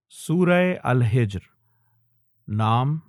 سورہ الحجر نام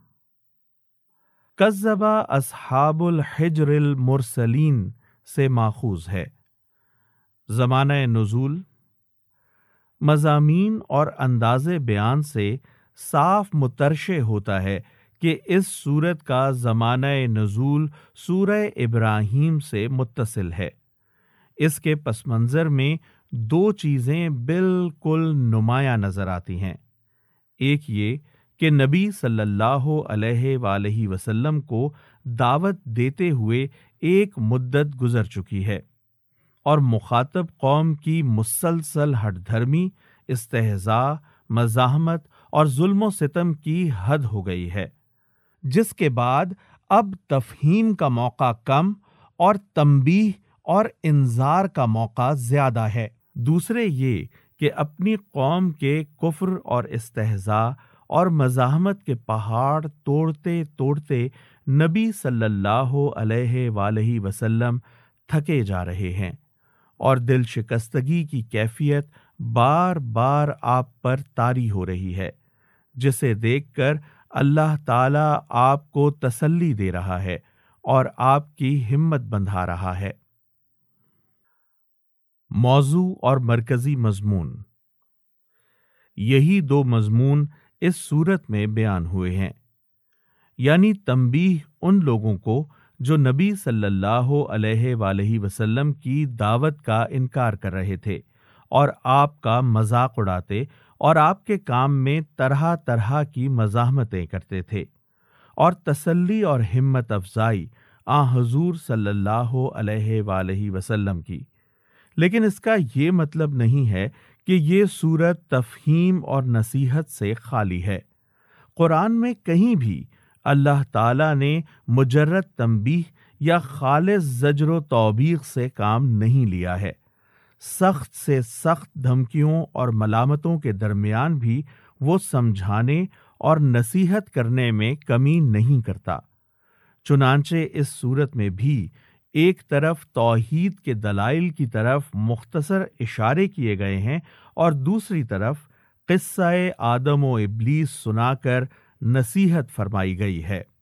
کذب اصحاب الحجر المرسلین سے ماخوذ ہے۔ زمانہ نزول مضامین اور انداز بیان سے صاف مترشح ہوتا ہے کہ اس سورت کا زمانہ نزول سورہ ابراہیم سے متصل ہے۔ اس کے پس منظر میں دو چیزیں بالکل نمایاں نظر آتی ہیں۔ ایک یہ کہ نبی صلی اللہ علیہ وآلہ وسلم کو دعوت دیتے ہوئے ایک مدت گزر چکی ہے اور مخاطب قوم کی مسلسل ہٹ دھرمی، استہزاء، مزاحمت اور ظلم و ستم کی حد ہو گئی ہے، جس کے بعد اب تفہیم کا موقع کم اور تنبیہ اور انذار کا موقع زیادہ ہے۔ دوسرے یہ کہ اپنی قوم کے کفر اور استہزاء اور مزاحمت کے پہاڑ توڑتے توڑتے نبی صلی اللہ علیہ وآلہ وسلم تھکے جا رہے ہیں اور دل شکستگی کی کیفیت بار بار آپ پر طاری ہو رہی ہے، جسے دیکھ کر اللہ تعالیٰ آپ کو تسلی دے رہا ہے اور آپ کی ہمت بندھا رہا ہے۔ موضوع اور مرکزی مضمون، یہی دو مضمون اس صورت میں بیان ہوئے ہیں، یعنی تنبیہ ان لوگوں کو جو نبی صلی اللہ علیہ وآلہ وسلم کی دعوت کا انکار کر رہے تھے اور آپ کا مذاق اڑاتے اور آپ کے کام میں طرح طرح کی مزاحمتیں کرتے تھے، اور تسلی اور ہمت افزائی حضور صلی اللہ علیہ وآلہ وسلم کی۔ لیکن اس کا یہ مطلب نہیں ہے کہ یہ سورت تفہیم اور نصیحت سے خالی ہے۔ قرآن میں کہیں بھی اللہ تعالیٰ نے مجرد تنبیہ یا خالص زجر و توبیخ سے کام نہیں لیا ہے۔ سخت سے سخت دھمکیوں اور ملامتوں کے درمیان بھی وہ سمجھانے اور نصیحت کرنے میں کمی نہیں کرتا۔ چنانچہ اس صورت میں بھی ایک طرف توحید کے دلائل کی طرف مختصر اشارے کیے گئے ہیں اور دوسری طرف قصہ آدم و ابلیس سنا کر نصیحت فرمائی گئی ہے۔